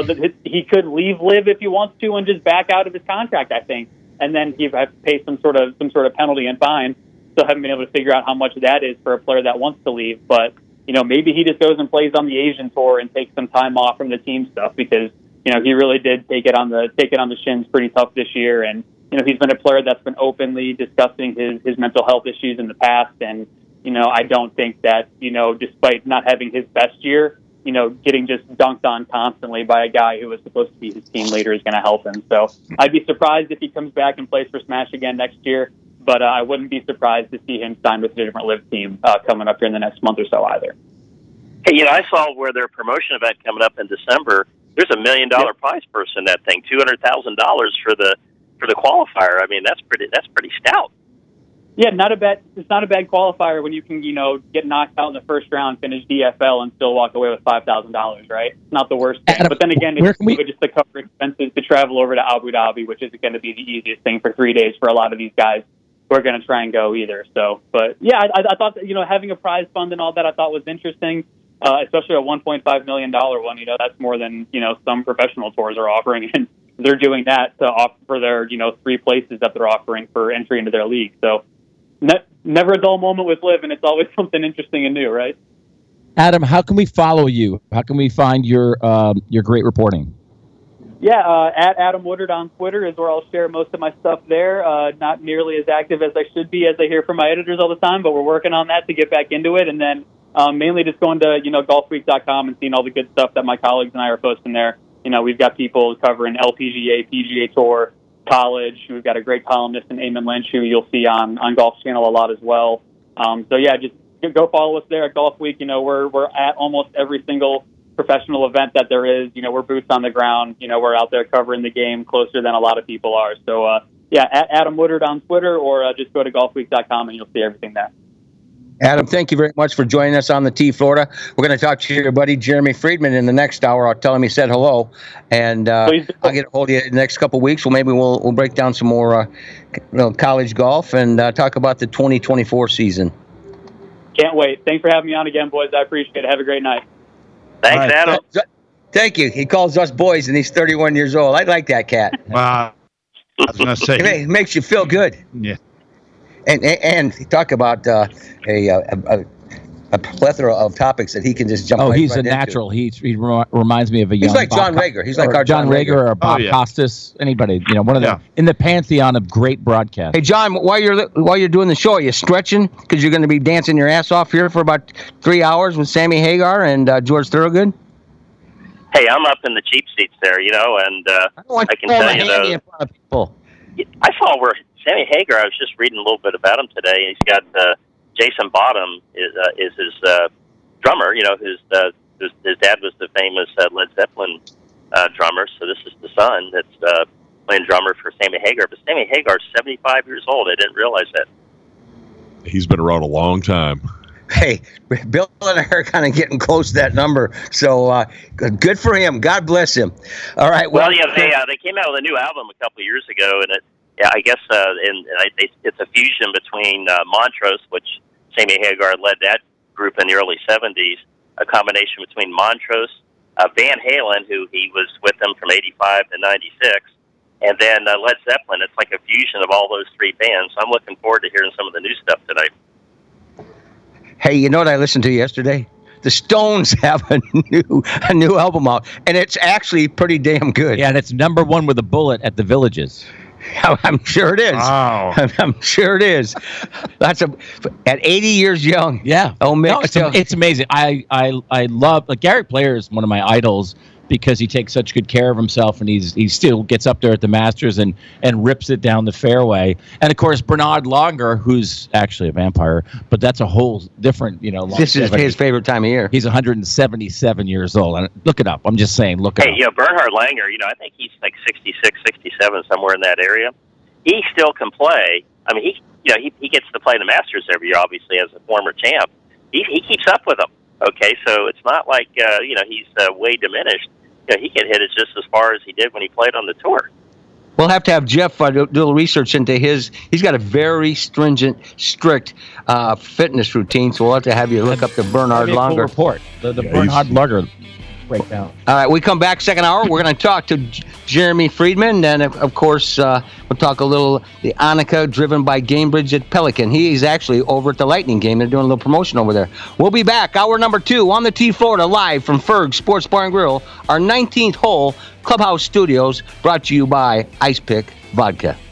He could leave Liv if he wants to and just back out of his contract, I think, and then he have to pay some sort of penalty and fine. Still haven't been able to figure out how much that is for a player that wants to leave, but maybe he just goes and plays on the Asian tour and takes some time off from the team stuff because he really did take it on the shins pretty tough this year, and he's been a player that's been openly discussing his mental health issues in the past, and I don't think that despite not having his best year, getting just dunked on constantly by a guy who was supposed to be his team leader is going to help him. So I'd be surprised if he comes back and plays for Smash again next year, but I wouldn't be surprised to see him signed with a different Liv team coming up here in the next month or so either. Hey, I saw where their promotion event coming up in December. There's $1 million prize purse in that thing, $200,000 for the qualifier. I mean, that's pretty stout. Yeah, it's not a bad qualifier when you can, get knocked out in the first round, finish DFL, and still walk away with $5,000, right? It's not the worst thing. But then again, it's just to cover expenses to travel over to Abu Dhabi, which isn't going to be the easiest thing for 3 days for a lot of these guys who are going to try and go either. So, but yeah, I thought that, having a prize fund and all that I thought was interesting, especially a $1.5 million one. That's more than, some professional tours are offering. And they're doing that to offer for their 3 places that they're offering for entry into their league. So never a dull moment with Liv, and it's always something interesting and new, right? Adam, how can we follow you? How can we find your great reporting? Yeah, at Adam Woodard on Twitter is where I'll share most of my stuff there. Not nearly as active as I should be, as I hear from my editors all the time, but we're working on that to get back into it. And then mainly just going to golfweek.com and seeing all the good stuff that my colleagues and I are posting there. We've got people covering LPGA, PGA Tour, college. We've got a great columnist in Eamon Lynch who you'll see on Golf Channel a lot as well. So yeah, just go follow us there at Golf Week. We're at almost every single professional event that there is. We're boots on the ground. We're out there covering the game closer than a lot of people are. So yeah, at Adam Woodard on Twitter, or just go to golfweek.com and you'll see everything there. Adam, thank you very much for joining us on the Tee Florida. We're going to talk to your buddy Jeremy Friedman in the next hour. I'll tell him he said hello, and I'll get a hold of you in the next couple of weeks. Well, maybe we'll break down some more college golf and talk about the 2024 season. Can't wait. Thanks for having me on again, boys. I appreciate it. Have a great night. Thanks, right, Adam. Thank you. He calls us boys, and he's 31 years old. I like that cat. Wow. I was going to say. It makes you feel good. Yeah. And talk about a plethora of topics that he can just jump. Oh, right he's right a natural. He reminds me of a young. He's like John Rager. He's like our John Rager or Bob Costas. Anybody, one of them in the pantheon of great broadcasts. Hey, John, while you're doing the show, are you stretching? Because you're going to be dancing your ass off here for about 3 hours with Sammy Hagar and George Thorogood. Hey, I'm up in the cheap seats there, and I can tell you though. In front of people. I saw where Sammy Hagar. I was just reading a little bit about him today. He's got Jason Bottom is his drummer. His dad was the famous Led Zeppelin drummer. So this is the son that's playing drummer for Sammy Hagar. But Sammy Hagar's 75 years old. I didn't realize that. He's been around a long time. Hey, Bill and I are kind of getting close to that number, so good for him. God bless him. All right. Well, yeah, they came out with a new album a couple of years ago, and I guess it's a fusion between Montrose, which Sammy Hagar led that group in the early 70s, a combination between Montrose, Van Halen, who he was with them from 85 to 96, and then Led Zeppelin. It's like a fusion of all those 3 bands. So I'm looking forward to hearing some of the new stuff tonight. Hey, you know what I listened to yesterday? The Stones have a new album out, and it's actually pretty damn good. Yeah, and it's #1 with a bullet at the Villages. I'm sure it is. Wow. I'm sure it is. At 80 years young. Yeah. Oh, no, it's amazing. I love Garrett Player is one of my idols because he takes such good care of himself, and he still gets up there at the Masters and rips it down the fairway. And of course Bernard Langer, who's actually a vampire, but that's a whole different, This is his favorite time of year. He's 177 years old. And look it up. I'm just saying, look it up. Bernhard Langer, I think he's like 66, 67, somewhere in that area. He still can play. I mean, he gets to play the Masters every year, obviously, as a former champ. He keeps up with them. Okay, so it's not like he's way diminished. He can hit it just as far as he did when he played on the tour. We'll have to have Jeff do a little research into his. He's got a very stringent, strict fitness routine, so we'll have to have you look up the Bernhard Langer cool report. The Bernhard Langer breakdown. All right, we come back second hour. We're going to talk to Jeremy Friedman, and of course, we'll talk a little the Annika driven by Gamebridge at Pelican. He's actually over at the Lightning game. They're doing a little promotion over there. We'll be back, hour number 2 on the Tee Florida, live from Ferg Sports Bar and Grill, our 19th hole Clubhouse Studios, brought to you by Ice Pick Vodka.